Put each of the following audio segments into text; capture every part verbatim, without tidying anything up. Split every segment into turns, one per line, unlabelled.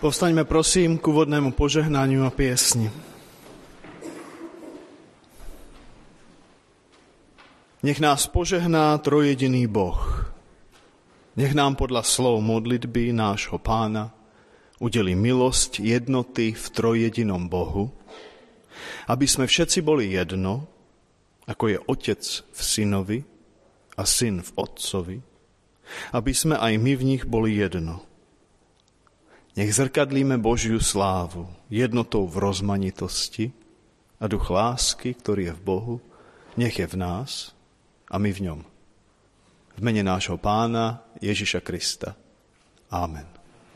Povstaňme prosím k úvodnému požehnaniu a piesni. Nech nás požehná trojjediný Boh. Nech nám podľa slov modlitby nášho Pána udeli milosť jednoty v trojjedinom Bohu, aby sme všetci boli jedno, ako je Otec v Synovi a Syn v Otcovi, aby sme aj my v nich boli jedno. Nech zrkadlíme Božiu slávu jednotou v rozmanitosti a duch lásky, ktorý je v Bohu, nech je v nás a my v ňom. V mene nášho Pána Ježiša Krista. Amen.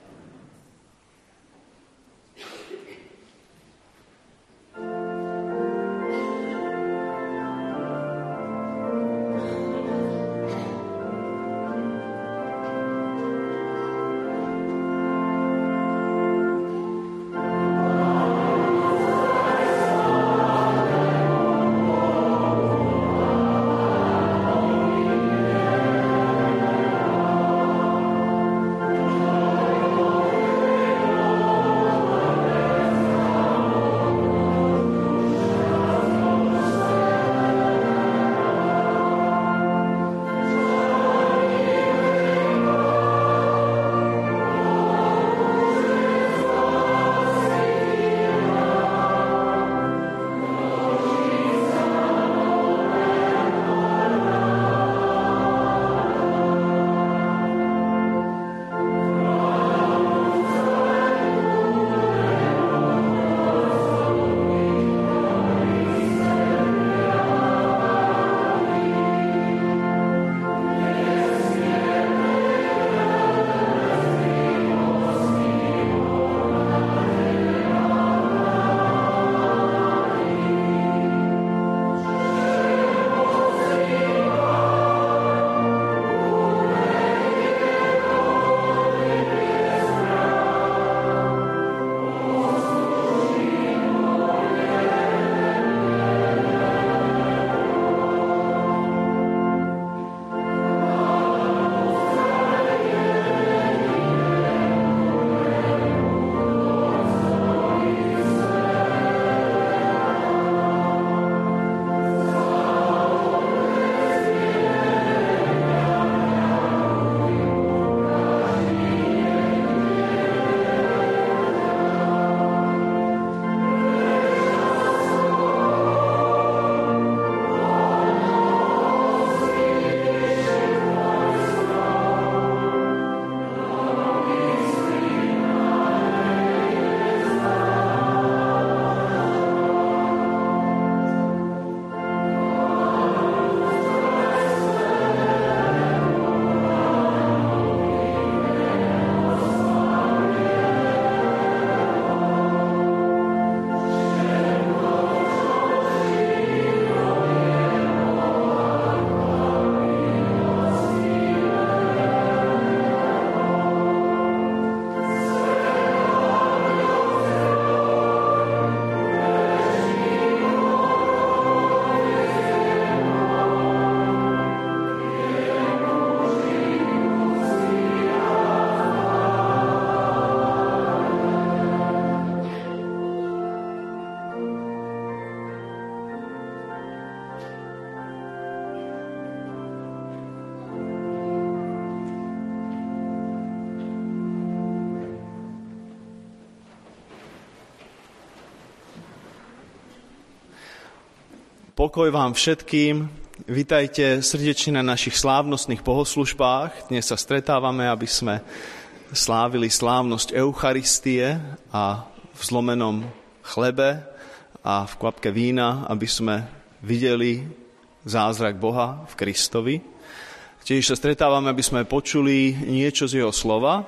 Pokoj vám všetkým. Vitajte srdečne na našich slávnostných bohoslužbách. Dnes sa stretávame, aby sme slávili slávnosť Eucharistie a v zlomenom chlebe a v kvapke vína, aby sme videli zázrak Boha v Kristovi. Tiež sa stretávame, aby sme počuli niečo z jeho slova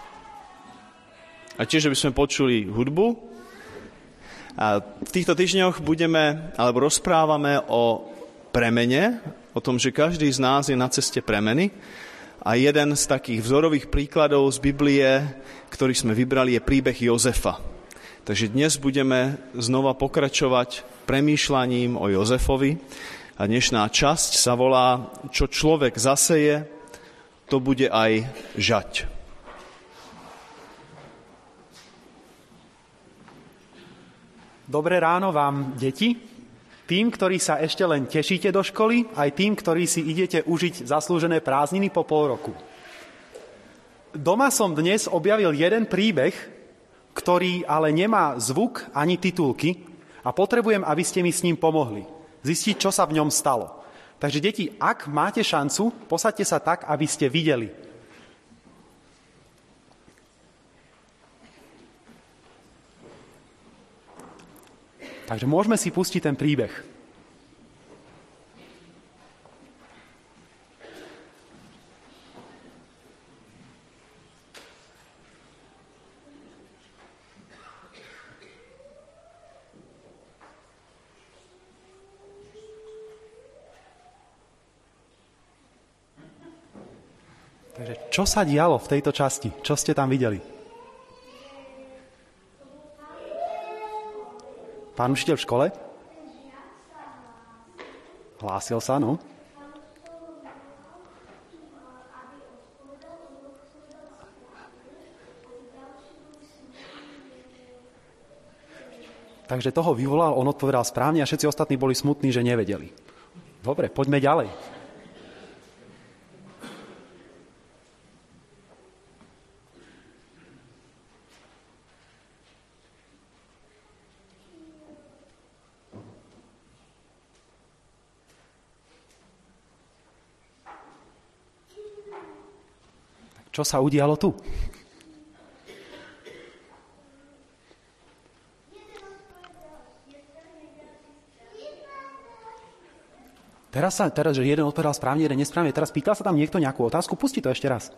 a tiež, aby sme počuli hudbu. A v týchto týždňoch budeme, alebo rozprávame o premene, o tom, že každý z nás je na ceste premeny. A jeden z takých vzorových príkladov z Biblie, ktorý sme vybrali, je príbeh Jozefa. Takže dnes budeme znova pokračovať premýšľaním o Jozefovi. A dnešná časť sa volá Čo človek zaseje, to bude aj žať.
Dobré ráno vám, deti, tým, ktorí sa ešte len tešíte do školy, aj tým, ktorí si idete užiť zaslúžené prázdniny po pol roku. Doma som dnes objavil jeden príbeh, ktorý ale nemá zvuk ani titulky a potrebujem, aby ste mi s ním pomohli. Zistiť, čo sa v ňom stalo. Takže deti, ak máte šancu, posaďte sa tak, aby ste videli. Takže môžeme si pustiť ten príbeh. Takže čo sa dialo v tejto časti? Čo ste tam videli? Pán učiteľ v škole? Hlásil sa, no. Takže toho vyvolal, on odpovedal správne a všetci ostatní boli smutní, že nevedeli. Dobre, poďme ďalej. Čo sa udialo tu? Teraz, sa, teraz, že jeden odpovedal správne, jeden nesprávne. Teraz pýtal sa tam niekto nejakú otázku? Pusti to ešte raz.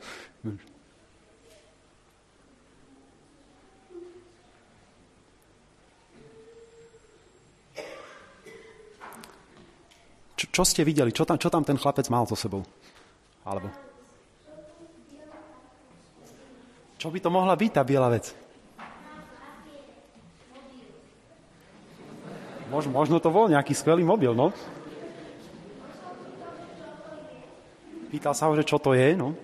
Čo, čo ste videli? Čo tam, čo tam ten chlapec mal so sebou? Alebo... Čo by to mohla byť, tá biela vec? Možno, možno to bol nejaký skvelý mobil, no? Pýtal sa ho, že čo to je, no?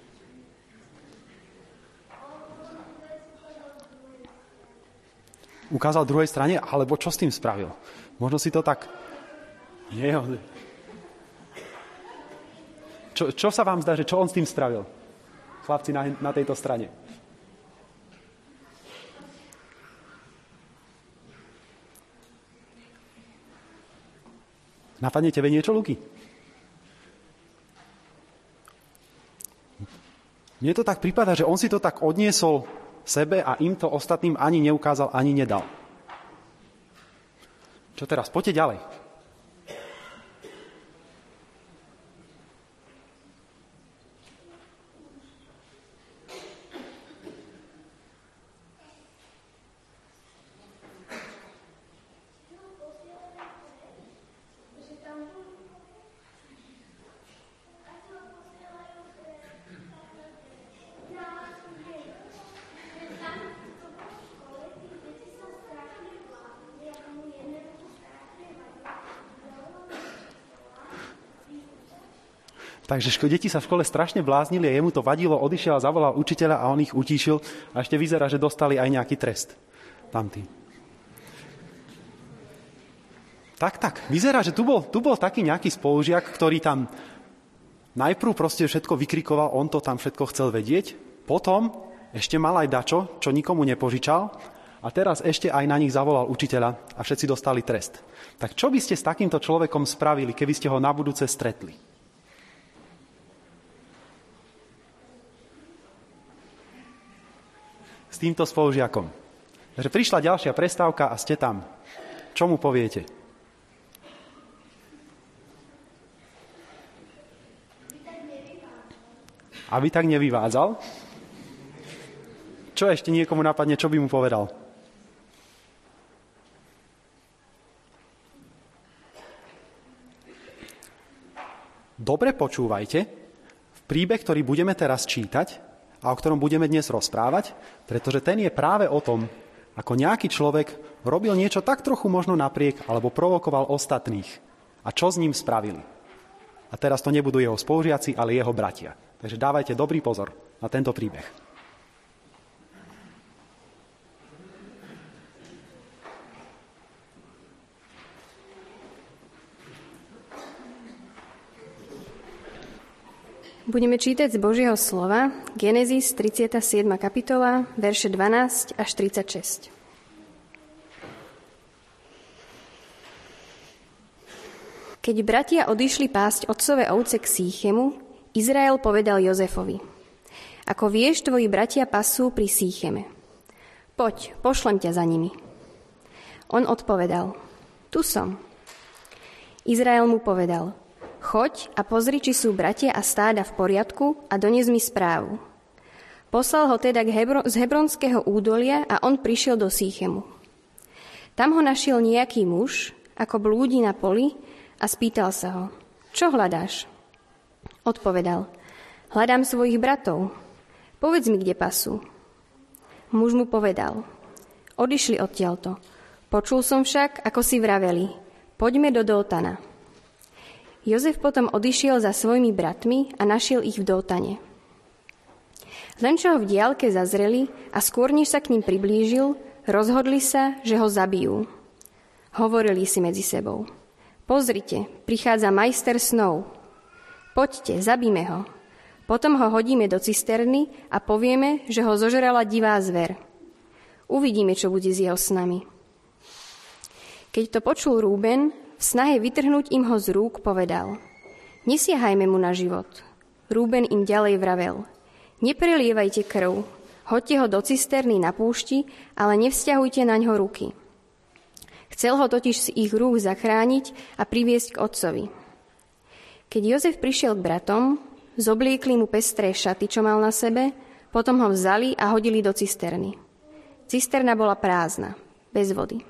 Ukázal druhej strane, alebo čo s tým spravil? Možno si to tak... Nie, čo, čo sa vám zdá, že čo on s tým spravil? Chlapci na, na tejto strane. Napadne tebe niečo, Luky? Mne to tak prípada, že on si to tak odniesol sebe a im to ostatným ani neukázal, ani nedal. Čo teraz? Poďte ďalej. Takže deti sa v škole strašne bláznili a jemu to vadilo, odišiel a zavolal učiteľa a on ich utíšil a ešte vyzerá, že dostali aj nejaký trest. Tamtý. Tak, tak. Vyzerá, že tu bol, tu bol taký nejaký spolužiak, ktorý tam najprv proste všetko vykrikoval, on to tam všetko chcel vedieť, potom ešte mal aj dačo, čo nikomu nepožičal a teraz ešte aj na nich zavolal učiteľa a všetci dostali trest. Tak čo by ste s takýmto človekom spravili, keby ste ho na budúce stretli? S týmto spolužiakom. Takže prišla ďalšia prestávka a ste tam. Čo mu poviete? Aby tak nevyvádzal? Čo ešte niekomu napadne, čo by mu povedal? Dobre počúvajte. V príbeh, ktorý budeme teraz čítať, a o ktorom budeme dnes rozprávať, pretože ten je práve o tom, ako nejaký človek robil niečo tak trochu možno napriek, alebo provokoval ostatných. A čo s ním spravili. A teraz to nebudú jeho spolužiaci, ale jeho bratia. Takže dávajte dobrý pozor na tento príbeh.
Budeme čítať z Božieho slova Genesis tridsiata siedma kapitola, verše dvanásť až tridsaťšesť. Keď bratia odišli pásť otcové ovce k Sýchemu, Izrael povedal Jozefovi: Ako vieš, tvoji bratia pasú pri Sýcheme. Poď, pošlem ťa za nimi. On odpovedal: Tu som. Izrael mu povedal: Choď a pozri, či sú bratia a stáda v poriadku a dones mi správu. Poslal ho teda k Hebro- z Hebronského údolia a on prišiel do Sýchemu. Tam ho našiel nejaký muž, ako blúdi na poli, a spýtal sa ho: Čo hľadáš? Odpovedal: Hľadám svojich bratov. Povedz mi, kde pasú. Muž mu povedal: Odišli odtiaľto. Počul som však, ako si vraveli: Poďme do Dótana. Jozef potom odišiel za svojimi bratmi a našiel ich v Dótane. Len čo ho v diaľke zazreli a skôr než sa k ním priblížil, rozhodli sa, že ho zabijú. Hovorili si medzi sebou: Pozrite, prichádza majster snov. Poďte, zabíme ho. Potom ho hodíme do cisterny a povieme, že ho zožrala divá zver. Uvidíme, čo bude s jeho snami. Keď to počul Rúben, v snahe vytrhnúť im ho z rúk povedal: Nesiahajme mu na život. Rúben im ďalej vravel: Neprelievajte krv, hoďte ho do cisterny na púšti, ale nevzťahujte naňho ruky. Chcel ho totiž z ich rúk zachrániť a priviesť k otcovi. Keď Jozef prišiel k bratom, zobliekli mu pestré šaty, čo mal na sebe, potom ho vzali a hodili do cisterny. Cisterna bola prázdna, bez vody.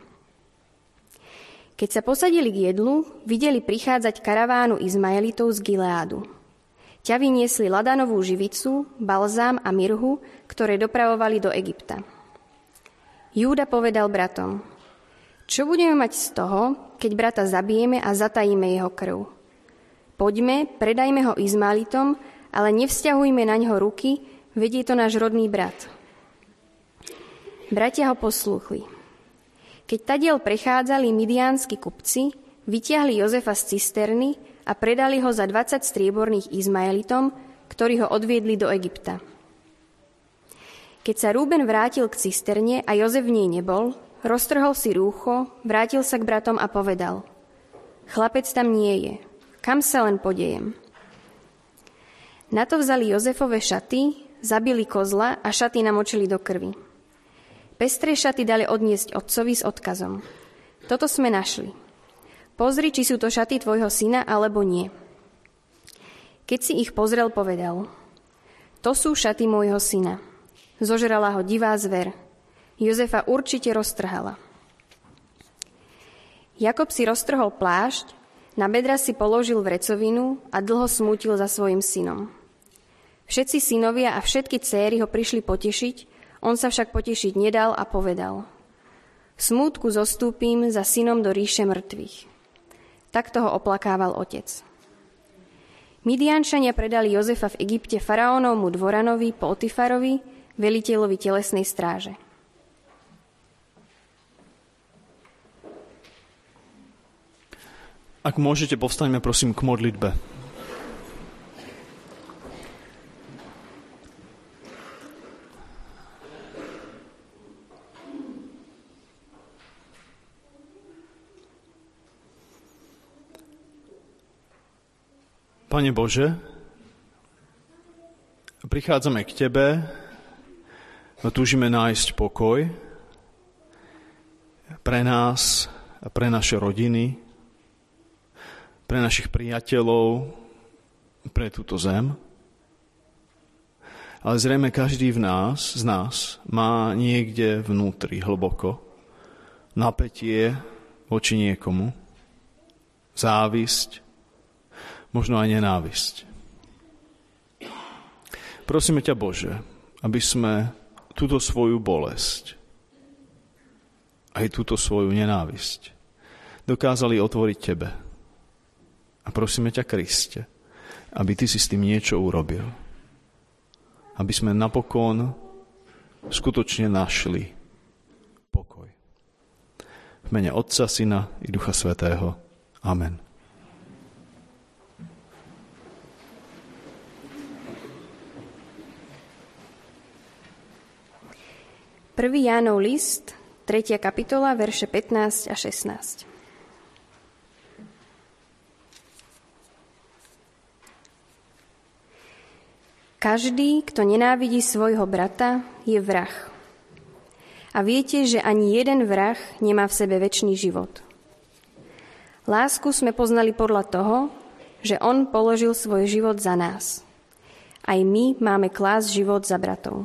Keď sa posadili k jedlu, videli prichádzať karavánu Izmaelitov z Gileádu. Ťa vyniesli ladanovú živicu, balzám a mirhu, ktoré dopravovali do Egypta. Júda povedal bratom: Čo budeme mať z toho, keď brata zabijeme a zatajíme jeho krv? Poďme, predajme ho Izmaelitom, ale nevzťahujme naňho ruky, veď je to náš rodný brat. Bratia ho poslúchli. Keď tadiaľ prechádzali midiánsky kupci, vytiahli Jozefa z cisterny a predali ho za dvadsať strieborných Izmaelitom, ktorí ho odviedli do Egypta. Keď sa Rúben vrátil k cisterne a Jozef v nej nebol, roztrhol si rúcho, vrátil sa k bratom a povedal: Chlapec tam nie je, kam sa len podejem? Na to vzali Jozefove šaty, zabili kozla a šaty namočili do krvi. Pestré šaty dali odniesť otcovi s odkazom: Toto sme našli. Pozri, či sú to šaty tvojho syna, alebo nie. Keď si ich pozrel, povedal: To sú šaty môjho syna. Zožrala ho divá zver. Jozefa určite roztrhala. Jakob si roztrhol plášť, na bedra si položil vrecovinu a dlho smútil za svojim synom. Všetci synovia a všetky céry ho prišli potešiť, on sa však potešiť nedal a povedal: V smútku zostúpim za synom do ríše mŕtvych. Takto ho oplakával otec. Midiančania predali Jozefa v Egypte faraónovmu dvoranovi Potifarovi, veliteľovi telesnej stráže.
Ak môžete, povstaňme prosím k modlitbe. Pane Bože, prichádzame k Tebe a túžime nájsť pokoj pre nás a pre naše rodiny, pre našich priateľov, pre túto zem. Ale zrejme každý v nás, z nás má niekde vnútri hlboko napätie voči niekomu, závisť, možno aj nenávisť. Prosíme ťa, Bože, aby sme túto svoju bolesť, aj túto svoju nenávisť dokázali otvoriť Tebe. A prosíme ťa, Kriste, aby Ty si s tým niečo urobil. Aby sme napokon skutočne našli pokoj. V mene Otca, Syna i Ducha Svätého. Amen.
prvý Jánov list, tretia kapitola, verše pätnásť a šestnásť. Každý, kto nenávidí svojho brata, je vrah. A viete, že ani jeden vrah nemá v sebe večný život. Lásku sme poznali podľa toho, že on položil svoj život za nás. Aj my máme klásť život za bratov.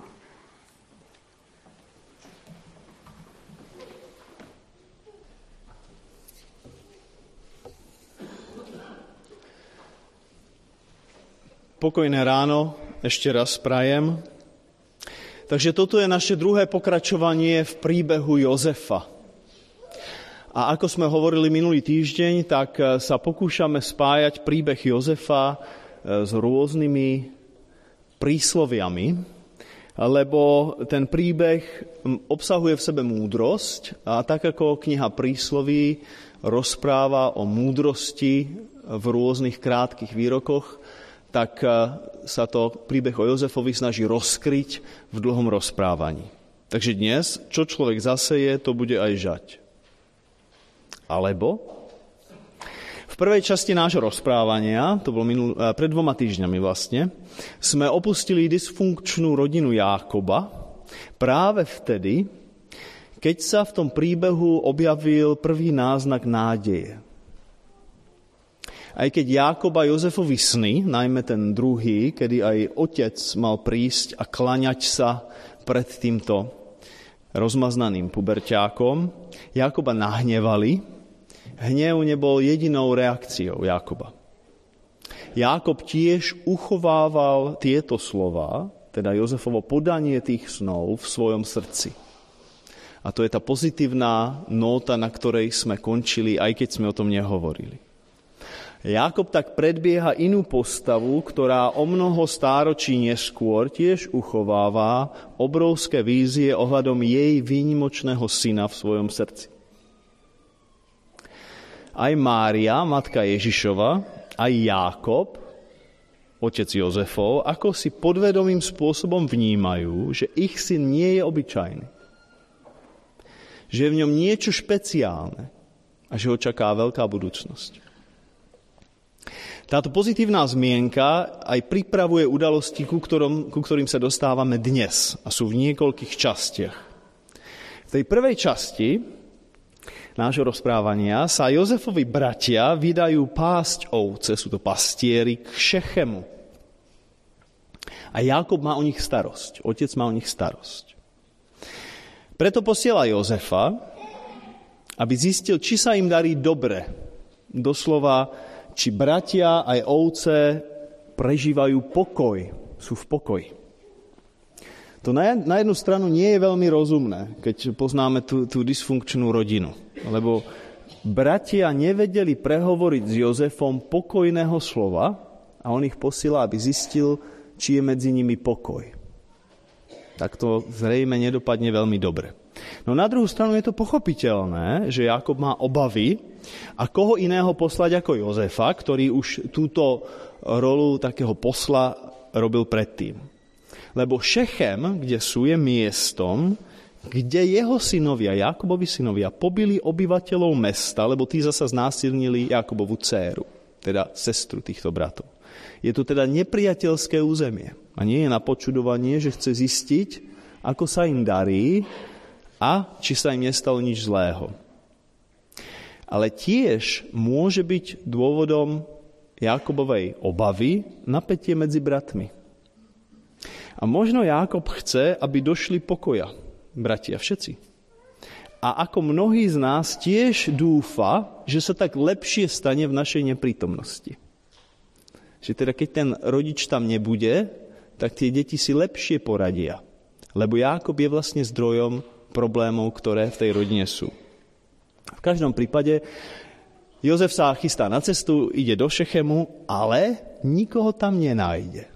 Pokojné ráno ešte raz prajem. Takže toto je naše druhé pokračovanie v príbehu Jozefa. A ako sme hovorili minulý týždeň, tak sa pokúšame spájať príbeh Jozefa s rôznymi prísloviami, lebo ten príbeh obsahuje v sebe múdrosť a tak ako kniha prísloví rozpráva o múdrosti v rôznych krátkych výrokoch, tak sa to príbeh o Jozefovi snaží rozkryť v dlhom rozprávaní. Takže dnes, čo človek zaseje, to bude aj žať. Alebo v prvej časti nášho rozprávania, to bolo minul, pred dvoma týždňami vlastne, sme opustili dysfunkčnú rodinu Jákoba práve vtedy, keď sa v tom príbehu objavil prvý náznak nádeje. Aj keď Jákob a Jozefovi sny, najmä ten druhý, kedy aj otec mal prísť a klaňať sa pred týmto rozmaznaným puberťákom, Jákoba nahnevali. Hnev nebol jedinou reakciou Jákoba. Jákob tiež uchovával tieto slová, teda Jozefovo podanie tých snov v svojom srdci. A to je tá pozitívna nóta, na ktorej sme končili, aj keď sme o tom nehovorili. Jákob tak predbieha inú postavu, ktorá o mnoho stáročí neskôr tiež uchováva obrovské vízie ohľadom jej výnimočného syna v svojom srdci. Aj Mária, matka Ježišova, aj Jákob, otec Jozefov, ako si podvedomým spôsobom vnímajú, že ich syn nie je obyčajný. Že je v ňom niečo špeciálne a že ho čaká veľká budúcnosť. Táto pozitívna zmienka aj pripravuje udalosti, ku, ktorom, ku ktorým sa dostávame dnes a sú v niekoľkých častiach. V tej prvej časti nášho rozprávania sa Jozefovi bratia vydajú pásť ovce, sú to pastieri, k Šechemu. A Jákob má o nich starosť, otec má o nich starosť. Preto posiela Jozefa, aby zistil, či sa im darí dobre. Doslova, či bratia aj ovce prežívajú pokoj, sú v pokoji. To na jednu stranu nie je veľmi rozumné, keď poznáme tú, tú dysfunkčnú rodinu. Lebo bratia nevedeli prehovoriť s Jozefom pokojného slova a on ich posiela, aby zistil, či je medzi nimi pokoj. Tak to zrejme nedopadne veľmi dobre. No na druhú stranu je to pochopiteľné, že Jákob má obavy a koho iného poslať ako Jozefa, ktorý už túto rolu takého posla robil predtým. Lebo Šechem, kde sú, je miestom, kde jeho synovia, Jákobovi synovia, pobili obyvateľov mesta, lebo tí zasa znásilnili Jákobovú dcéru, teda sestru týchto bratov. Je to teda nepriateľské územie. A nie je na počudovanie, že chce zistiť, ako sa im darí a či sa im nestalo nič zlého. Ale tiež môže byť dôvodom Jákobovej obavy napätie medzi bratmi. A možno Jákob chce, aby došli pokoja, bratia všetci. A ako mnohí z nás tiež dúfa, že sa tak lepšie stane v našej neprítomnosti. Že teda keď ten rodič tam nebude, tak tie deti si lepšie poradia. Lebo Jákob je vlastne zdrojom problémov, ktoré v tej rodine sú. V každom prípade Jozef sa chystá na cestu, ide do Šechemu, ale nikoho tam nenájde.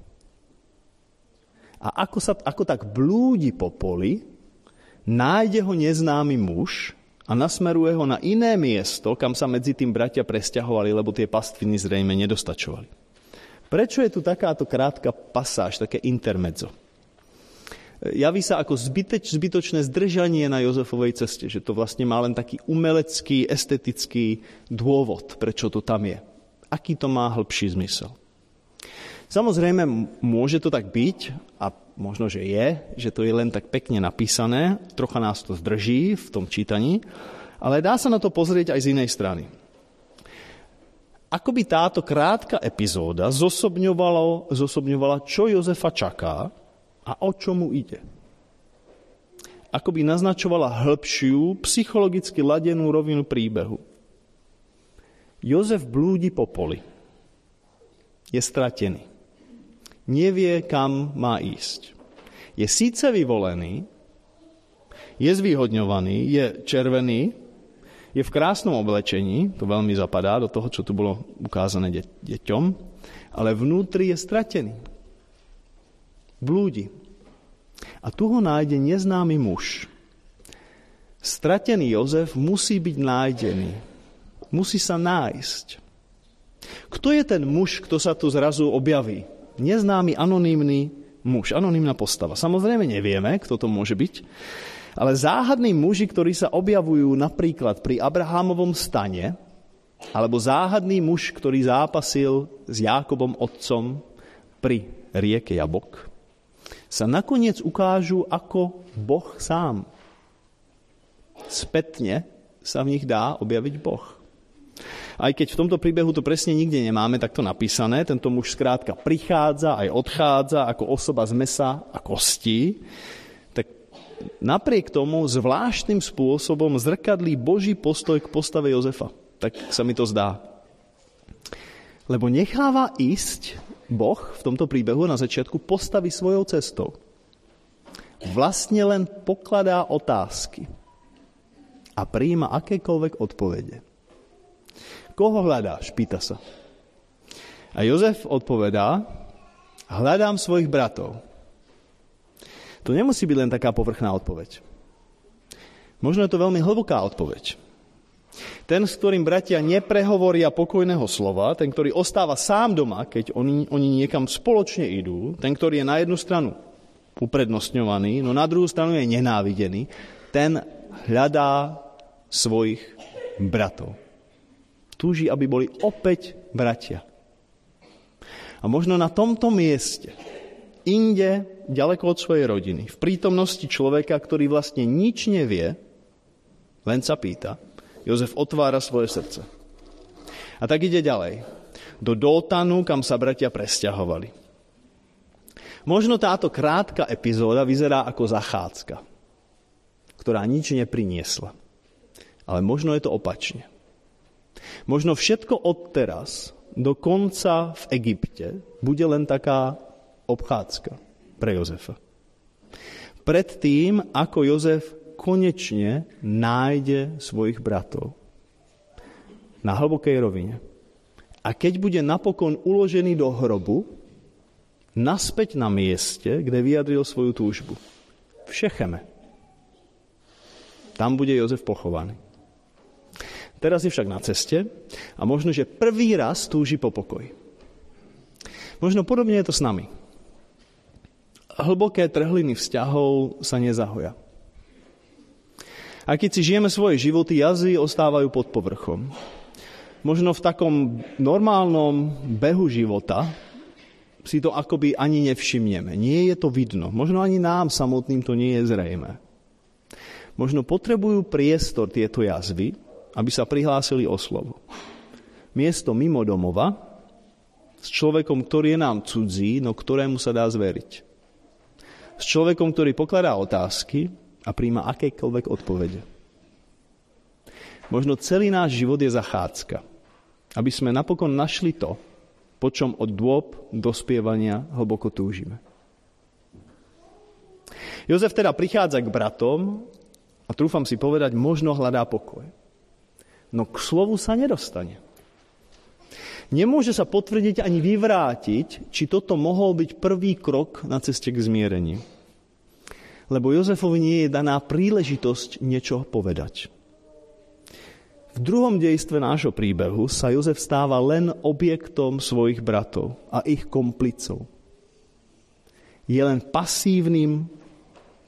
A ako, sa, ako tak blúdi po poli, nájde ho neznámy muž a nasmeruje ho na iné miesto, kam sa medzi tým bratia presťahovali, lebo tie pastviny zrejme nedostačovali. Prečo je tu takáto krátka pasáž, také intermezzo? javí sa ako zbyteč, zbytočné zdržanie na Jozefovej ceste, že to vlastne má len taký umelecký, estetický dôvod, prečo to tam je. Aký to má hĺbší zmysel. Samozrejme, môže to tak byť, a možno, že je, že to je len tak pekne napísané, trocha nás to zdrží v tom čítaní, ale dá sa na to pozrieť aj z inej strany. Ako by táto krátka epizóda zosobňovala, zosobňovala, čo Jozefa čaká a o čo mu ide. Ako by naznačovala hĺbšiu, psychologicky ladenú rovinu príbehu. Jozef blúdi po poli. Je stratený. Nevie, kam má ísť. Je síce vyvolený, je zvýhodňovaný, je červený, je v krásnom oblečení, to veľmi zapadá do toho, čo tu bolo ukázané de- deťom, ale vnútri je stratený. Blúdi. A tu ho nájde neznámy muž. Stratený Jozef musí byť nájdený. Musí sa nájsť. Kto je ten muž, kto sa tu zrazu objaví? Neznámy, anonymný muž, anonymná postava. Samozrejme nevieme, kto to môže byť, ale záhadní muži, ktorí sa objavujú napríklad pri Abrahámovom stane, alebo záhadný muž, ktorý zápasil s Jákobom otcom pri rieke Jabok, sa nakoniec ukážu ako Boh sám. Spätne sa v nich dá objaviť Boh. Aj keď v tomto príbehu to presne nikde nemáme takto napísané, tento muž skrátka prichádza aj odchádza ako osoba z mesa a kostí, tak napriek tomu zvláštnym spôsobom zrkadlí Boží postoj k postave Jozefa. Tak sa mi to zdá. Lebo necháva ísť Boh v tomto príbehu na začiatku postaví svojou cestou. Vlastne len pokladá otázky a prijíma akékoľvek odpovede. Koho hľadáš? Pýta sa. A Jozef odpovedá, hľadám svojich bratov. To nemusí byť len taká povrchná odpoveď. Možno je to veľmi hlboká odpoveď. Ten, s ktorým bratia neprehovoria pokojného slova, ten, ktorý ostáva sám doma, keď oni, oni niekam spoločne idú, ten, ktorý je na jednu stranu uprednostňovaný, no na druhú stranu je nenávidený, ten hľadá svojich bratov. Túži, aby boli opäť bratia. A možno na tomto mieste, inde, ďaleko od svojej rodiny, v prítomnosti človeka, ktorý vlastne nič nevie, len sa pýta, Jozef otvára svoje srdce. A tak ide ďalej. Do Dótanu, kam sa bratia presťahovali. Možno táto krátka epizóda vyzerá ako zachádzka, ktorá nič nepriniesla. Ale možno je to opačne. Možno všetko odteraz do konca v Egypte bude len taká obchádzka pre Jozefa. Predtým, ako Jozef konečne nájde svojich bratov na hlbokej rovine. A keď bude napokon uložený do hrobu, naspäť na mieste, kde vyjadril svoju túžbu. V Šecheme. Tam bude Jozef pochovaný. Teraz je však na ceste a možno, že prvý raz túži po pokoji. Možno podobne je to s nami. Hlboké trhliny vzťahov sa nezahoja. A keď si žijeme svoje životy, jazy ostávajú pod povrchom. Možno v takom normálnom behu života si to akoby ani nevšimneme. Nie je to vidno. Možno ani nám samotným to nie je zrejmé. Možno potrebujú priestor tieto jazvy, aby sa prihlásili o slovo. Miesto mimo domova s človekom, ktorý je nám cudzí, no ktorému sa dá zveriť. S človekom, ktorý pokladá otázky a prijíma akékoľvek odpovede. Možno celý náš život je zachádzka, aby sme napokon našli to, po čom od dôb dospievania hlboko túžime. Jozef teda prichádza k bratom a trúfam si povedať, možno hľadá pokoj. No k slovu sa nedostane. Nemôže sa potvrdiť ani vyvrátiť, či toto mohol byť prvý krok na ceste k zmiereniu. Lebo Jozefovi nie je daná príležitosť niečo povedať. V druhom dejstve nášho príbehu sa Jozef stáva len objektom svojich bratov a ich komplicov. Je len pasívnym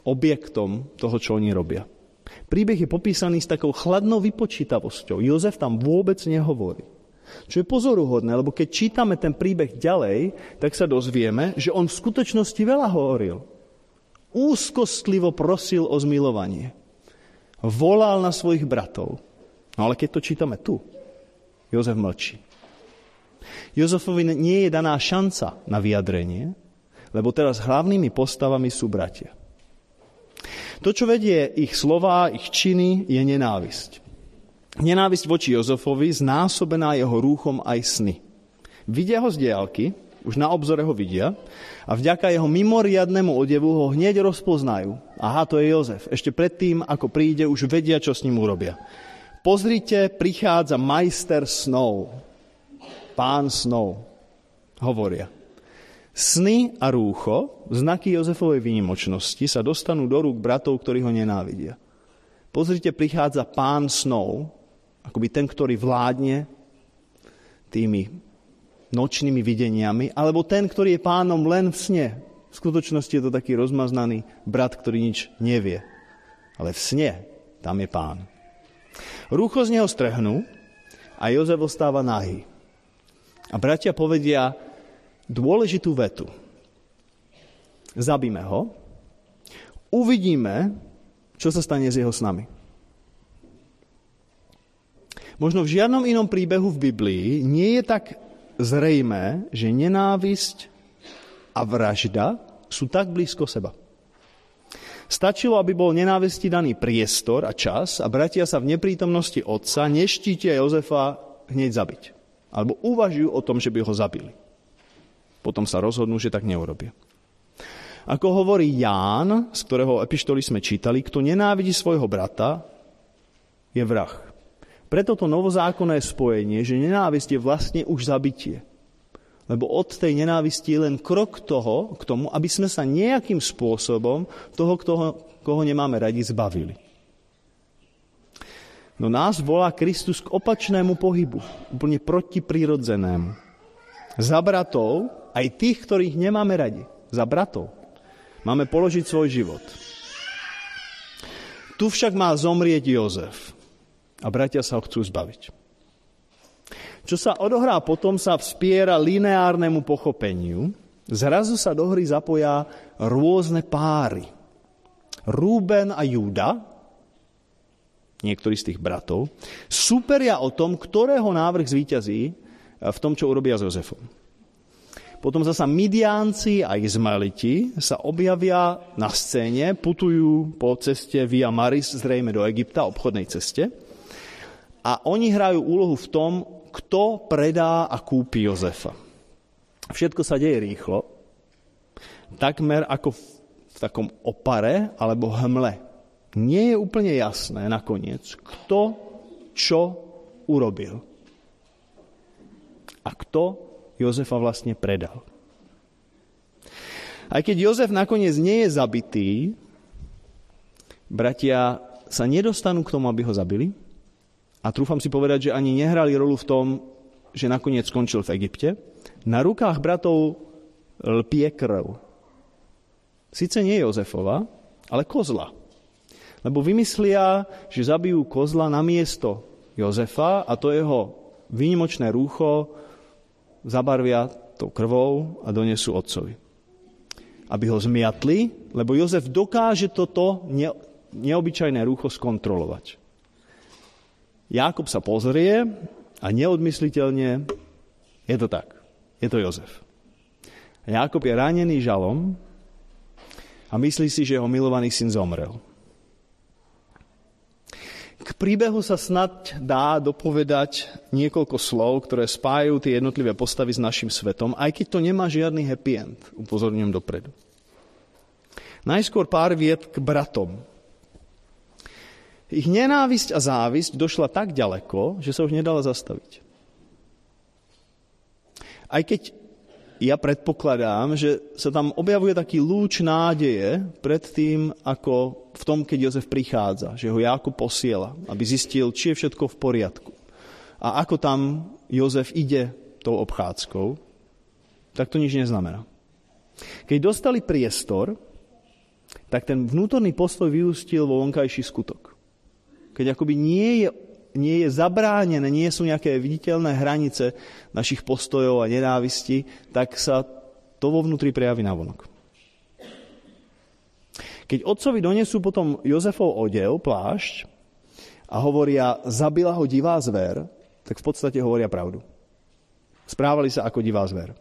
objektom toho, čo oni robia. Príbeh je popísaný s takou chladnou vypočítavosťou. Jozef tam vôbec nehovorí. Čo je pozoruhodné, lebo keď čítame ten príbeh ďalej, tak sa dozvieme, že on v skutočnosti veľa hovoril. Úzkostlivo prosil o zmilovanie. Volal na svojich bratov. No ale keď to čítame tu, Jozef mlčí. Jozefovi nie je daná šanca na vyjadrenie, lebo teraz hlavnými postavami sú bratia. To, čo vedie ich slová, ich činy, je nenávisť. Nenávisť voči Jozefovi znásobená jeho rúchom aj sny. Vidia ho z diaľky, už na obzore ho vidia, a vďaka jeho mimoriadnemu odevu ho hneď rozpoznajú. Aha, to je Jozef. Ešte predtým, ako príde, už vedia, čo s ním urobia. Pozrite, prichádza majster snov. Pán snov, hovoria. Sny a rúcho, znaky Jozefovej výnimočnosti, sa dostanú do rúk bratov, ktorí ho nenávidia. Pozrite, prichádza pán snov, akoby ten, ktorý vládne tými nočnými videniami, alebo ten, ktorý je pánom len v sne. V skutočnosti je to taký rozmaznaný brat, ktorý nič nevie. Ale v sne tam je pán. Rúcho z neho strhnú a Jozef ostáva nahý. A bratia povedia dôležitú vetu. Zabíme ho, uvidíme, čo sa stane s jeho snami. Možno v žiadnom inom príbehu v Biblii nie je tak zrejmé, že nenávisť a vražda sú tak blízko seba. Stačilo, aby bol nenávisti daný priestor a čas a bratia sa v neprítomnosti otca neštítia Jozefa hneď zabiť. Alebo uvažujú o tom, že by ho zabili. Potom sa rozhodnú, že tak neurobia. Ako hovorí Ján, z ktorého epištoly sme čítali, kto nenávidí svojho brata, je vrah. Preto to novozákonné spojenie, že nenávisť je vlastne už zabitie. Lebo od tej nenávisti je len krok toho, k tomu, aby sme sa nejakým spôsobom toho, koho, koho nemáme radi, zbavili. No nás volá Kristus k opačnému pohybu, úplne protiprirodzenému. Za bratov, aj tých, ktorých nemáme radi, za bratov, máme položiť svoj život. Tu však má zomrieť Jozef a bratia sa ho chcú zbaviť. Čo sa odohrá potom, sa vspiera lineárnemu pochopeniu. Zrazu sa do hry zapoja rôzne páry. Rúben a Júda, niektorí z tých bratov, súperia o tom, ktorého návrh zvíťazí v tom, čo urobia s Jozefom. Potom zasa Midiánci a Izmaeliti sa objavia na scéne, putujú po ceste via Maris, zrejme do Egypta, obchodnej ceste. A oni hrajú úlohu v tom, kto predá a kúpi Jozefa. Všetko sa deje rýchlo, takmer ako v, v takom opare alebo hmle. Nie je úplne jasné nakoniec, kto čo urobil. A kto Jozefa vlastne predal. Aj keď Jozef nakoniec nie je zabitý, bratia sa nedostanú k tomu, aby ho zabili. A trúfam si povedať, že ani nehrali rolu v tom, že nakoniec skončil v Egypte. Na rukách bratov lpie krv. Sice nie Jozefova, ale kozla. Lebo vymyslia, že zabijú kozla namiesto Jozefa a to jeho výnimočné rúcho zabarvia tou krvou a donesú otcovi. Aby ho zmiatli, lebo Jozef dokáže toto ne, neobyčajné rúcho skontrolovať. Jákob sa pozrie a neodmysliteľne je to tak. Je to Jozef. Jákob je ranený žalom a myslí si, že jeho milovaný syn zomrel. K príbehu sa snad dá dopovedať niekoľko slov, ktoré spájajú tie jednotlivé postavy s našim svetom, aj keď to nemá žiadny happy end, upozorňujem dopredu. Najskôr pár viet k bratom. Ich nenávisť a závisť došla tak ďaleko, že sa už nedala zastaviť. Aj keď ja predpokladám, že sa tam objavuje taký lúč nádeje pred tým, ako v tom, keď Jozef prichádza, že ho Jákob posiela, aby zistil, či je všetko v poriadku. A ako tam Jozef ide tou obchádzkou, tak to nič neznamená. Keď dostali priestor, tak ten vnútorný postoj vyústil vo vonkajší skutok. Keď akoby nie je, nie je zabránené, nie sú nejaké viditeľné hranice našich postojov a nenávisti, tak sa to vo vnútri prejaví navonok. Keď otcovi donesú potom Jozefov odev, plášť, a hovoria, zabila ho divá zver, tak v podstate hovoria pravdu. Správali sa ako divá zver.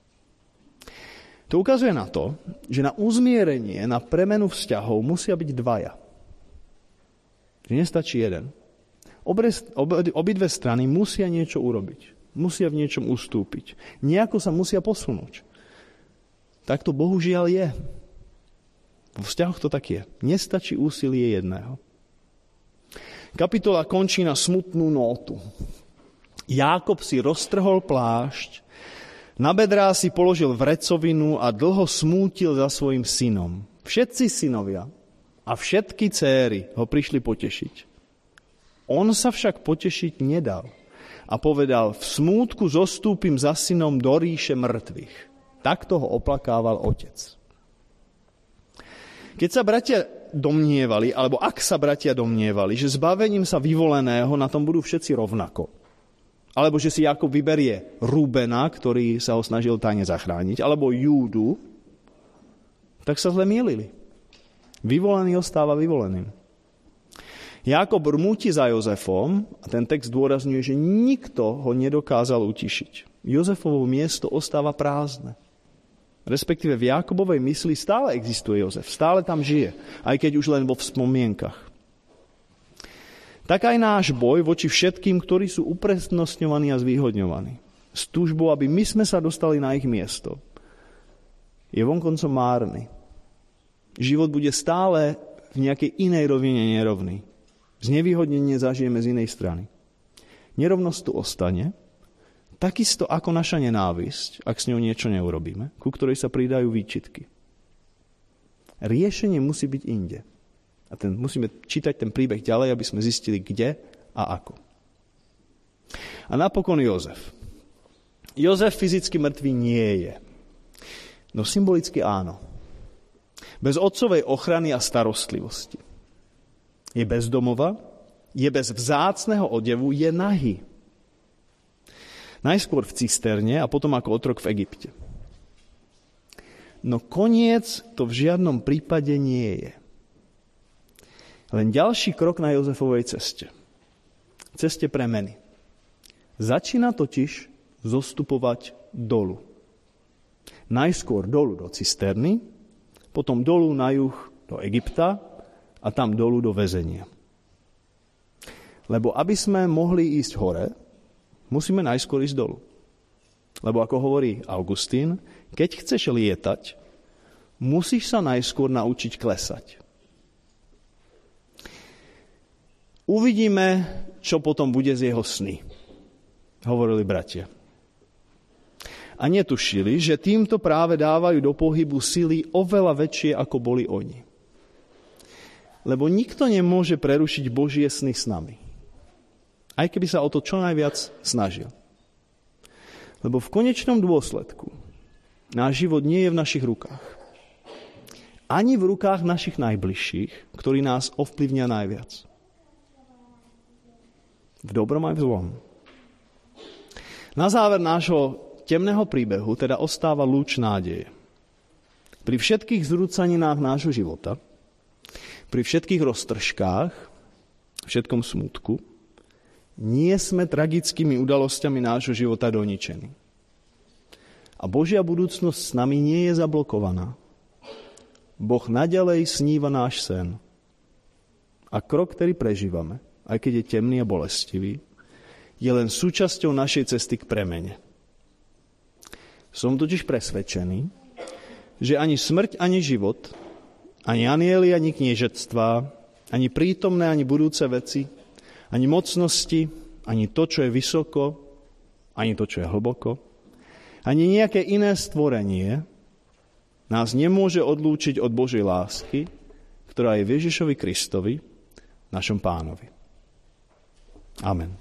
To ukazuje na to, že na uzmierenie, na premenu vzťahov musia byť dvaja. Že nestačí jeden. Obe, obe, obidve strany musia niečo urobiť. Musia v niečom ustúpiť. Nejako sa musia posunúť. Tak to bohužiaľ je. Vo vzťahoch to tak je. Nestačí úsilie jedného. Kapitola končí na smutnú nótu. Jákob si roztrhol plášť, na bedrá si položil vrecovinu a dlho smútil za svojim synom. Všetci synovia a všetky céry ho prišli potešiť. On sa však potešiť nedal a povedal, v smútku zostúpim za synom do ríše mŕtvych. Takto ho oplakával otec. Keď sa bratia domnievali, alebo ak sa bratia domnievali, že zbavením sa vyvoleného na tom budú všetci rovnako, alebo že si Jakub vyberie Rúbena, ktorý sa ho snažil tajne zachrániť, alebo Júdu, tak sa zle mýlili. Vyvolený ostáva vyvoleným. Jákob rmúti za Jozefom a ten text dôrazňuje, že nikto ho nedokázal utišiť. Jozefovo miesto ostáva prázdne. Respektíve v Jákobovej mysli stále existuje Jozef, stále tam žije, aj keď už len vo spomienkach. Tak aj náš boj voči všetkým, ktorí sú uprednostňovaní a zvýhodňovaní. S túžbou, aby my sme sa dostali na ich miesto, je vonkoncom márny. Život bude stále v nejakej inej rovine nerovný. Znevýhodnenie zažijeme z inej strany. Nerovnosť tu ostane, takisto ako naša nenávisť, ak s ňou niečo neurobíme, ku ktorej sa pridajú výčitky. Riešenie musí byť inde. A ten, musíme čítať ten príbeh ďalej, aby sme zistili, kde a ako. A napokon Jozef. Jozef fyzicky mŕtvý nie je. No symbolicky áno. Bez otcovej ochrany a starostlivosti. Je bez domova, je bez vzácneho odevu, je nahý. Najskôr v cisterne a potom ako otrok v Egypte. No koniec to v žiadnom prípade nie je. Len ďalší krok na Jozefovej ceste. Ceste premeny. Začína totiž zostupovať dolu. Najskôr dolu do cisterny, potom dolu na juh do Egypta a tam dolu do väzenia. Lebo aby sme mohli ísť hore, musíme najskôr ísť dolu. Lebo ako hovorí Augustín, keď chceš lietať, musíš sa najskôr naučiť klesať. Uvidíme, čo potom bude z jeho sny, hovorili bratia. A netušili, že týmto práve dávajú do pohybu sily oveľa väčšie, ako boli oni. Lebo nikto nemôže prerušiť Božie sny s nami. Aj keby sa o to čo najviac snažil. Lebo v konečnom dôsledku náš život nie je v našich rukách. Ani v rukách našich najbližších, ktorí nás ovplyvnia najviac. V dobrom aj v zlom. Na záver nášho temného príbehu teda ostáva lúč nádeje. Pri všetkých zrúcaninách nášho života, pri všetkých roztržkách, všetkom smútku, nie sme tragickými udalosťami nášho života doničení. A Božia budúcnosť s nami nie je zablokovaná. Boh naďalej sníva náš sen. A krok, ktorý prežívame, aj keď je temný a bolestivý, je len súčasťou našej cesty k premene. Som totiž presvedčený, že ani smrť, ani život, ani anjeli, ani kniežatstvá, ani prítomné, ani budúce veci, ani mocnosti, ani to, čo je vysoko, ani to, čo je hlboko, ani nejaké iné stvorenie nás nemôže odlúčiť od Božej lásky, ktorá je v Ježišovi Kristovi, našom Pánovi. Amen.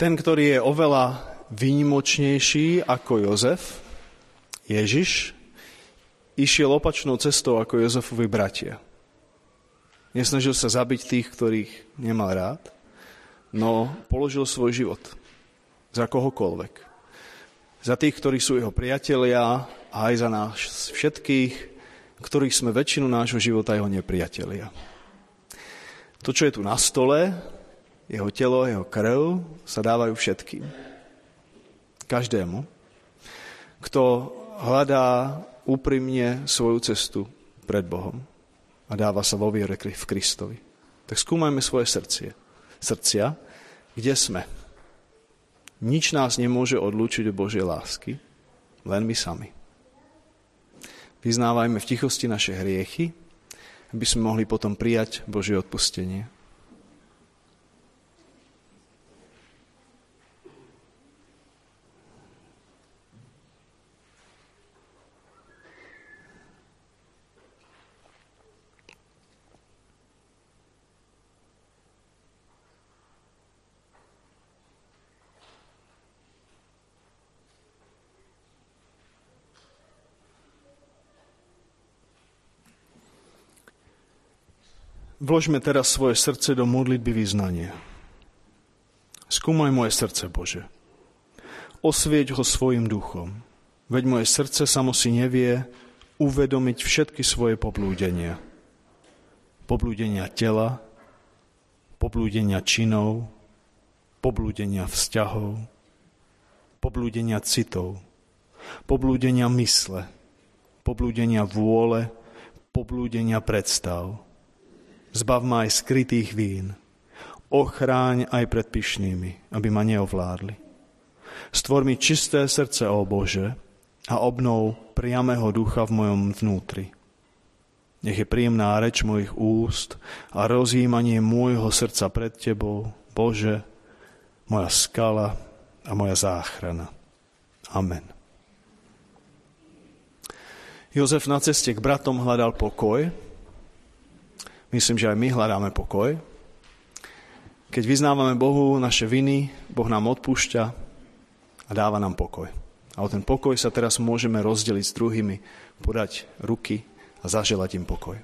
Ten, ktorý je oveľa výnimočnejší ako Jozef, Ježiš, išiel opačnou cestou ako Jozefovi bratia. Nesnažil sa zabiť tých, ktorých nemal rád, no položil svoj život za kohokoľvek. Za tých, ktorí sú jeho priatelia, a aj za nás všetkých, ktorých sme väčšinu nášho života jeho nepriatelia. To, čo je tu na stole, jeho telo, jeho krv, sa dávajú všetkým. Každému, kto hľadá úprimne svoju cestu pred Bohom a dáva sa vo viere v Kristovi. Tak skúmajme svoje srdcie. Srdcia, kde sme. Nič nás nemôže odlúčiť od Božej lásky, len my sami. Vyznávajme v tichosti naše hriechy, aby sme mohli potom prijať Božie odpustenie. Vložme teraz svoje srdce do modlitby vyznania. Skúmaj moje srdce, Bože. Osvieť ho svojim duchom. Veď moje srdce samo si nevie uvedomiť všetky svoje poblúdenia. Poblúdenia tela, poblúdenia činov, poblúdenia vzťahov, poblúdenia citov, poblúdenia mysle, poblúdenia vôle, poblúdenia predstav. Zbav ma aj skrytých vín. Ochráň aj pred pyšnými, aby ma neovládli. Stvor mi čisté srdce, ó Bože, a obnov priamého ducha v mojom vnútri. Nech je príjemná reč mojich úst a rozjímanie môjho srdca pred Tebou, Bože, moja skala a moja záchrana. Amen. Jozef na ceste k bratom hľadal pokoj. Myslím, že aj my hľadáme pokoj. Keď vyznávame Bohu naše viny, Boh nám odpúšťa a dáva nám pokoj. A o ten pokoj sa teraz môžeme rozdeliť s druhými, podať ruky a zaželať im pokoj.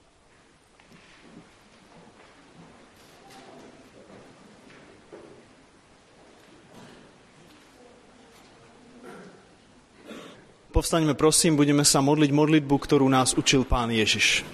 Povstaňme, prosím, budeme sa modliť modlitbu, ktorú nás učil Pán Ježiš.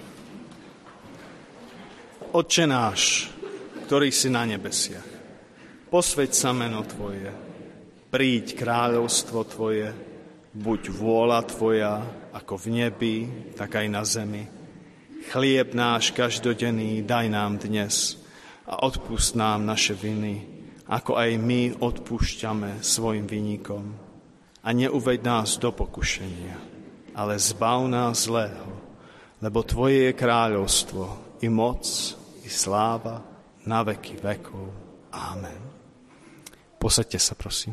Otče náš, ktorý si na nebesiach, posväť sa meno Tvoje, príď kráľovstvo Tvoje, buď vôľa Tvoja, ako v nebi, tak aj na zemi. Chlieb náš každodenný daj nám dnes a odpusť nám naše viny, ako aj my odpúšťame svojim vinníkom. A neuveď nás do pokušenia, ale zbav nás zlého, lebo Tvoje je kráľovstvo i moc, i sláva na veky vekov. Amen. Posaďte sa, prosím.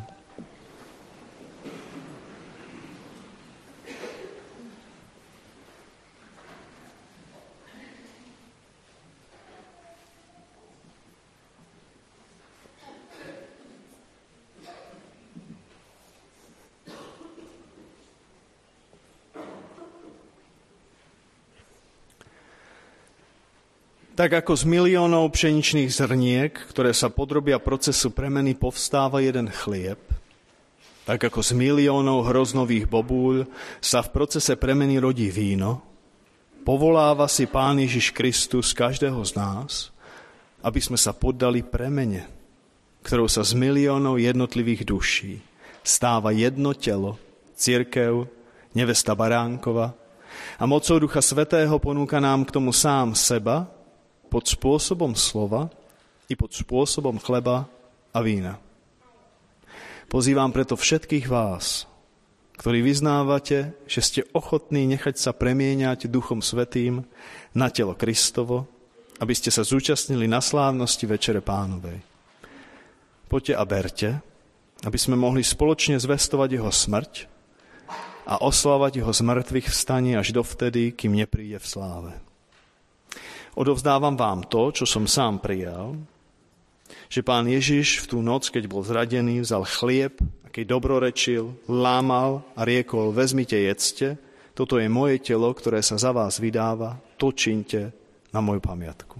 Tak ako z miliónov pšeničných zrniek, ktoré sa podrobia procesu premeny, povstáva jeden chlieb, tak ako z miliónov hroznových bobúľ sa v procese premeny rodí víno, povoláva si Pán Ježiš Kristus každého z nás, aby sme sa poddali premene, ktorou sa z miliónov jednotlivých duší stáva jedno telo, cirkev, nevesta Baránkova, a mocou Ducha Svätého ponúka nám k tomu sám seba, pod spôsobom slova i pod spôsobom chleba a vína. Pozývam preto všetkých vás, ktorí vyznávate, že ste ochotní nechať sa premieňať Duchom Svätým na telo Kristovo, aby ste sa zúčastnili na slávnosti Večere Pánovej. Poďte a berte, aby sme mohli spoločne zvestovať jeho smrť a oslávať jeho zmrtvých vstanie až dovtedy, kým nepríde v sláve. Odovzdávam vám to, čo som sám prijal, Že Pán Ježiš v tú noc, keď bol zradený, vzal chlieb a keď dobrorečil, lámal a riekol: vezmite, jedzte, toto je moje telo, ktoré sa za vás vydáva, to čiňte na moju pamiatku.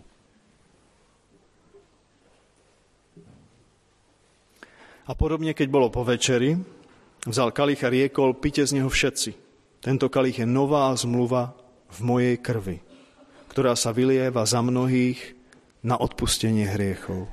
A podobne, keď bolo po večeri, vzal kalich a riekol: pite z neho všetci. Tento kalich je nová zmluva v mojej krvi, ktorá sa vylieva za mnohých na odpustenie hriechov.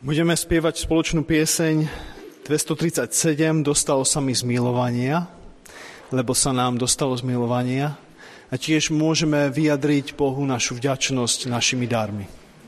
Budeme spievať spoločnú pieseň dvestotridsaťsedem, Dostalo sa mi z milovania, lebo sa nám dostalo z milovania. A tiež môžeme vyjadriť Bohu našu vďačnosť našimi darmi.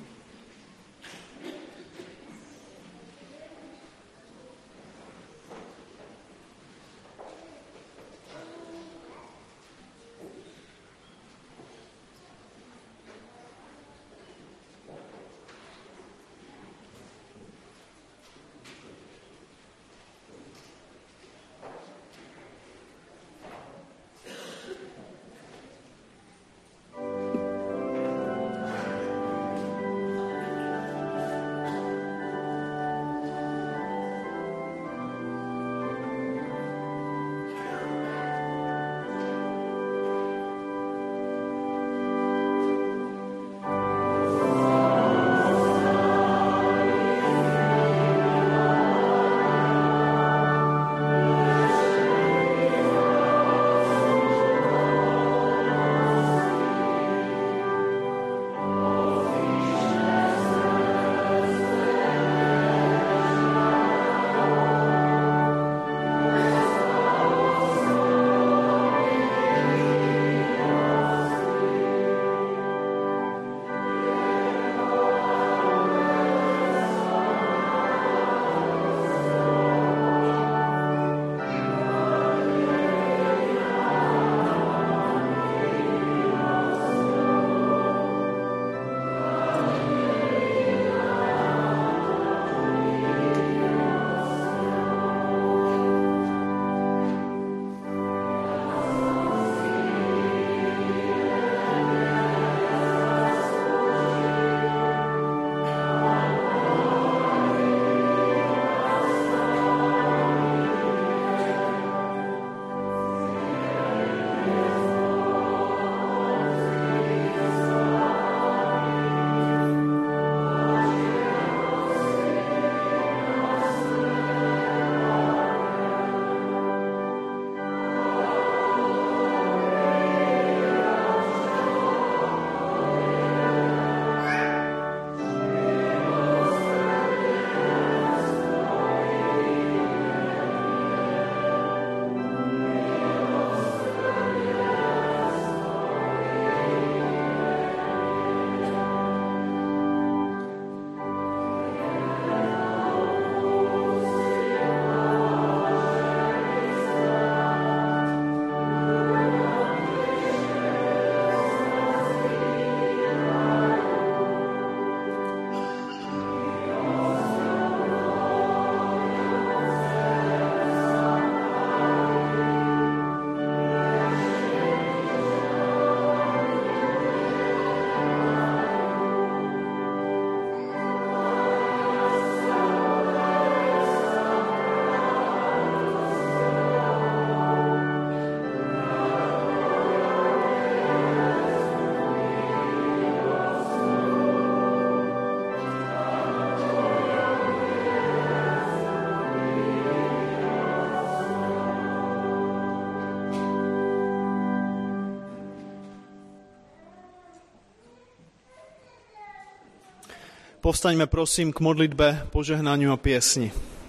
Povstaňme prosím k modlitbe, požehnaniu a piesni.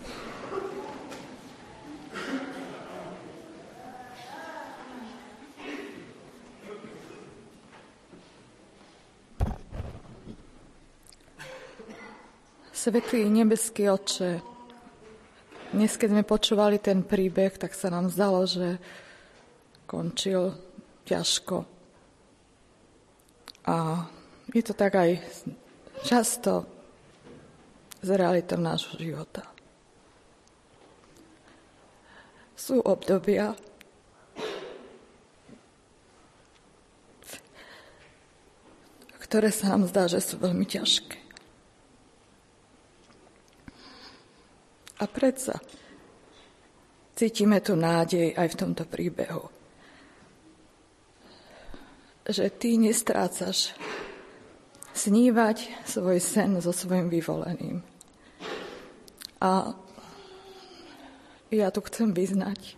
Svätý nebeský Otče, dnes, keď sme počúvali ten príbeh, tak sa nám zdalo, že končil ťažko. A je to tak aj často s realitou nášho života. Sú obdobia, ktoré sa nám zdá, že sú veľmi ťažké. A predsa cítime tu nádej aj v tomto príbehu, že ty nestrácaš snívať svoj sen so svojím vyvoleným. A ja tu chcem vyznať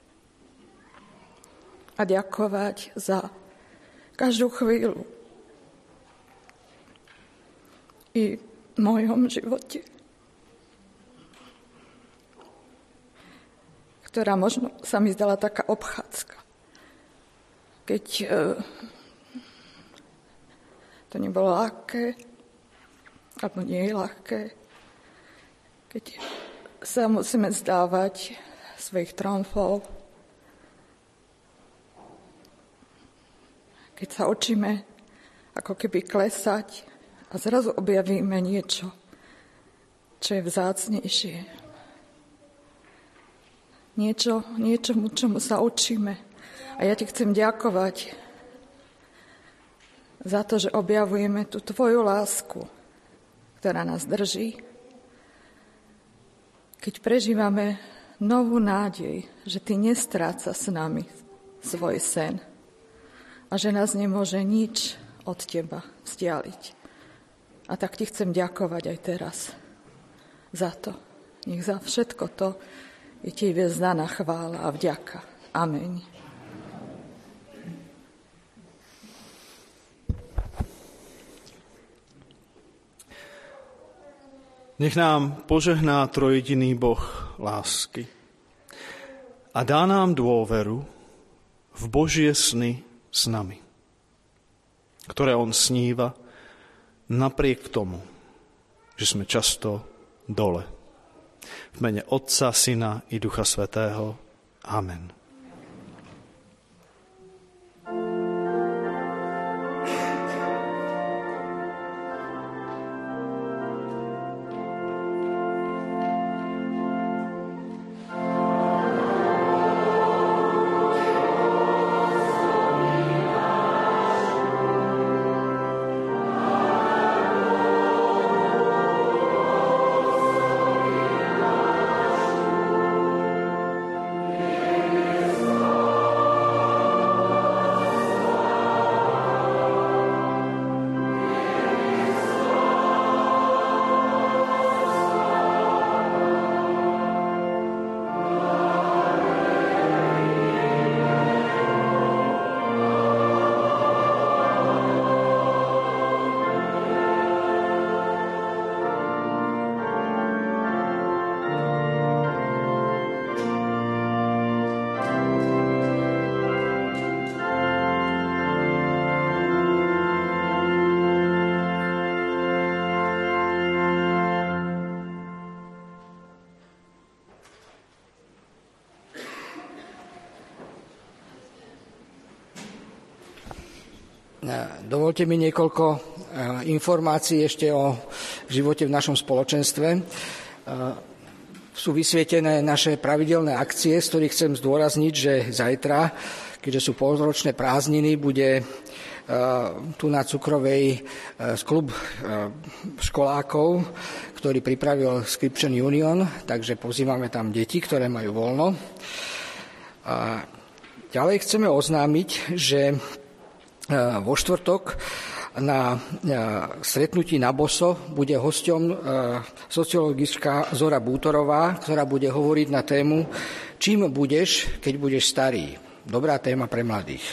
a ďakovať za každú chvíľu i v mojom živote, ktorá možno sa mi zdala taká obchádzka. Keď e, to nebolo ľahké, alebo nie je ľahké, keď sa musíme zdávať svojich tromfov, keď sa učíme ako keby klesať a zrazu objavíme niečo, čo je vzácnejšie. Niečo, niečomu, čomu sa učíme. A ja ti chcem ďakovať za to, že objavujeme tú tvoju lásku, ktorá nás drží. Keď prežívame novú nádej, že ty nestráca s nami svoj sen a že nás nemôže nič od teba vzdialiť. A tak ti chcem ďakovať aj teraz za to. Nech za všetko to je ti vzdaná chvála a vďaka. Amen.
Nech nám požehná trojjediný Boh lásky a dá nám dôveru v Božie sny s nami, ktoré on sníva napriek tomu, že sme často dole. V mene Otca, Syna i Ducha Svätého. Amen.
Dovolte mi niekoľko informácií ešte o živote v našom spoločenstve. Sú vysvietené naše pravidelné akcie, z ktorých chcem zdôrazniť, že zajtra, keďže sú polročné prázdniny, bude tu na Cukrovej klub školákov, ktorý pripravil Scription Union, takže pozývame tam deti, ktoré majú voľno. A ďalej chceme oznámiť, že vo štvrtok na stretnutí na Boso bude hosťom sociologička Zora Bútorová, ktorá bude hovoriť na tému Čím budeš, keď budeš starý? Dobrá téma pre mladých.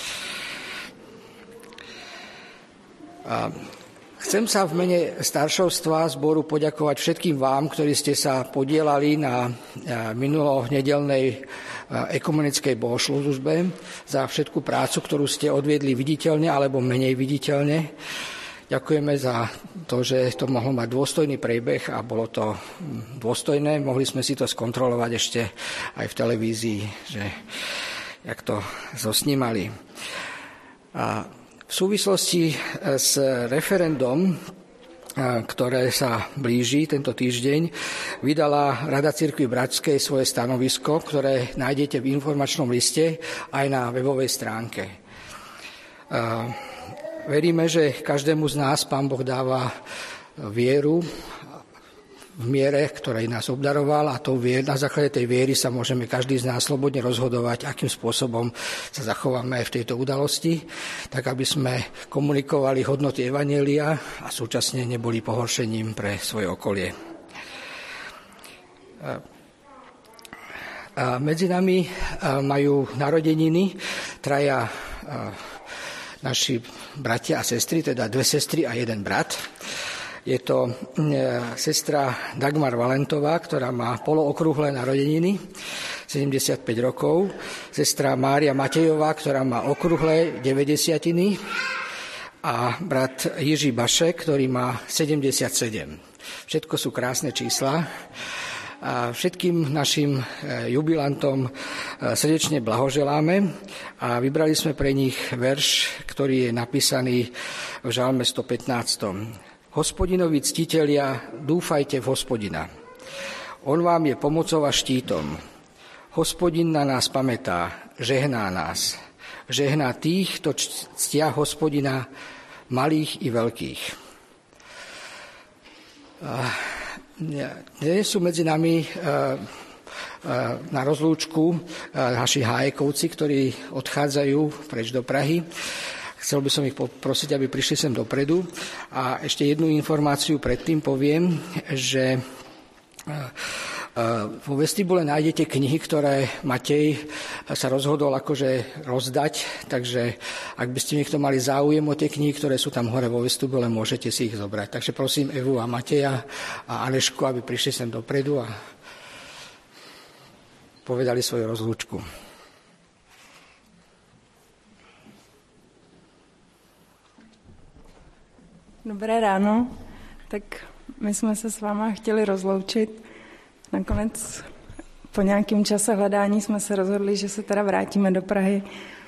Chcem sa v mene staršovstva zboru poďakovať všetkým vám, ktorí ste sa podielali na minulonedeľnej ekumenickej bohoslužbe, za všetku prácu, ktorú ste odviedli viditeľne alebo menej viditeľne. Ďakujeme za to, že to mohlo mať dôstojný priebeh a bolo to dôstojné. Mohli sme si to skontrolovať ešte aj v televízii, že jak to zosnímali. A v súvislosti s referendum, ktoré sa blíži tento týždeň, vydala Rada Cirkvi Bratskej svoje stanovisko, ktoré nájdete v informačnom liste aj na webovej stránke. Veríme, že každému z nás Pán Boh dáva vieru v miere, ktorej nás obdaroval, a to vier, na základe tej viery sa môžeme každý z nás slobodne rozhodovať, akým spôsobom sa zachováme aj v tejto udalosti, tak aby sme komunikovali hodnoty evanjelia a súčasne neboli pohoršením pre svoje okolie. A medzi nami majú narodeniny traja naši bratia a sestry, teda dve sestry a jeden brat. Je to sestra Dagmar Valentová, ktorá má polookrúhle narodeniny. sedemdesiatpäť rokov, sestra Mária Matejová, ktorá má okrúhle deväťdesiatiny a brat Jiří Bašek, ktorý má sedemdesiatsedem. Všetko sú krásne čísla. A všetkým našim jubilantom srdečne blahoželáme a vybrali sme pre nich verš, ktorý je napísaný v žalme stopätnásť. Hospodinovi ctitelia, dúfajte v Hospodina. On vám je pomocou a štítom. Hospodin na nás pamätá, žehná nás. Žehná tých, kto ctia Hospodina, malých i veľkých. Dnes sú medzi nami na rozlúčku naši hájekovci, ktorí odchádzajú preč do Prahy. Chcel by som ich poprosiť, aby prišli sem dopredu. A ešte jednu informáciu predtým poviem, že vo vestibule nájdete knihy, ktoré Matej sa rozhodol akože rozdať, takže ak by ste niekto mali záujem o tie knihy, ktoré sú tam hore vo vestibule, môžete si ich zobrať. Takže prosím Evu a Mateja a Anešku, aby prišli sem dopredu a povedali svoju rozlúčku.
Dobré ráno, tak my jsme se s váma chtěli rozloučit. Nakonec po nějakém čase hledání jsme se rozhodli, že se teda vrátíme do Prahy.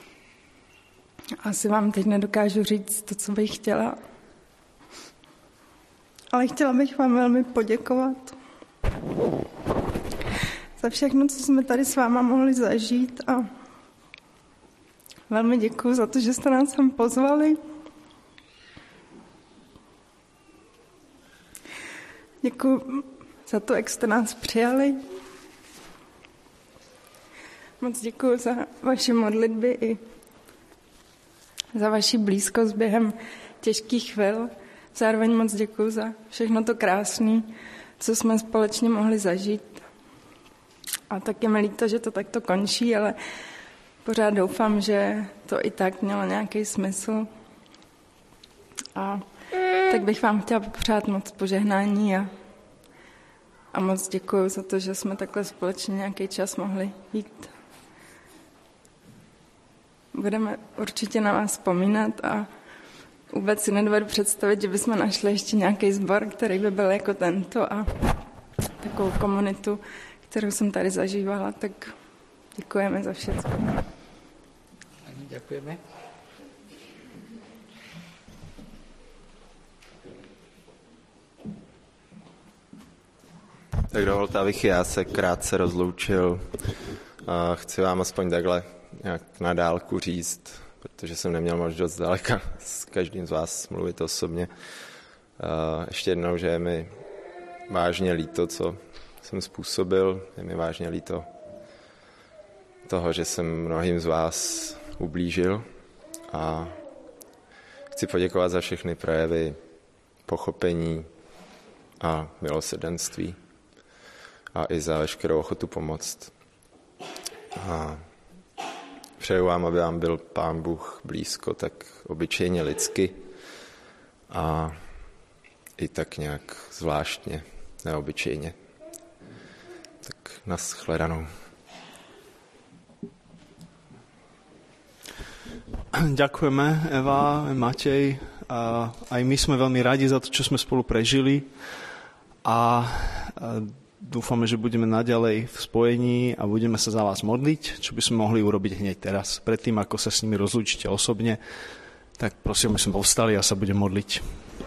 Asi vám teď nedokážu říct to, co bych chtěla. Ale chtěla bych vám velmi poděkovat za všechno, co jsme tady s váma mohli zažít a velmi děkuji za to, že jste nás sem pozvali. Děkuji za to, jak jste nás přijali. Moc děkuji za vaše modlitby i za vaši blízkost během těžkých chvil. Zároveň moc děkuji za všechno to krásné, co jsme společně mohli zažít. A tak je mi líto, že to takto končí, ale pořád doufám, že to i tak mělo nějaký smysl. A tak bych vám chtěla popřát moc požehnání a A moc děkuji za to, že jsme takhle společně nějaký čas mohli jít. Budeme určitě na vás vzpomínat a vůbec si nedovedu představit, že bychom našli ještě nějaký sbor, který by byl jako tento a takovou komunitu, kterou jsem tady zažívala, tak děkujeme za všechno.
Děkujeme.
Tak dovolte, abych já se krátce rozloučil. A chci vám aspoň takhle nějak na dálku říct, protože jsem neměl možnost zdaleka s každým z vás mluvit osobně. A ještě jednou, že je mi vážně líto, co jsem způsobil. Je mi vážně líto toho, že jsem mnohým z vás ublížil. A chci poděkovat za všechny projevy pochopení a milosrdenství. A i za veškerou ochotu pomoct. A přeju vám, aby vám byl Pán Bůh blízko, tak obyčejně lidsky a i tak nějak zvláštně, neobyčejně. Tak nashledanou.
Ďakujeme, Eva, Matej. A aj my sme veľmi radi za to, čo sme spolu prežili. A dúfame, že budeme naďalej v spojení a budeme sa za vás modliť, čo by sme mohli urobiť hneď teraz. Predtým, ako sa s nimi rozlúčite osobne, tak prosím, aby sme povstali a sa budem modliť.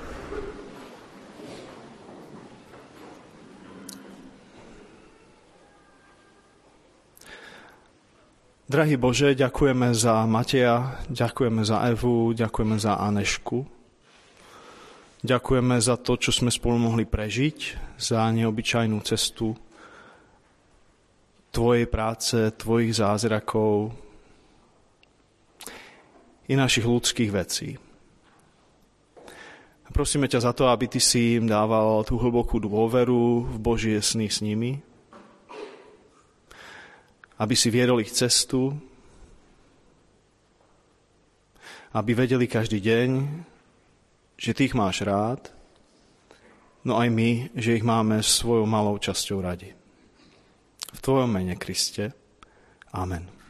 Drahý Bože, ďakujeme za Mateja, ďakujeme za Evu, ďakujeme za Anešku. Ďakujeme za to, čo sme spolu mohli prežiť, za neobyčajnú cestu Tvojej práce, Tvojich zázrakov i našich ľudských vecí. A prosíme ťa za to, aby Ty si im dával tú hlbokú dôveru v Božie sny s nimi, aby si viedol ich cestu, aby vedeli každý deň, že Ty ich máš rád, no aj my, že ich máme svojou malou časťou radi. V Tvojom mene, Kriste. Amen.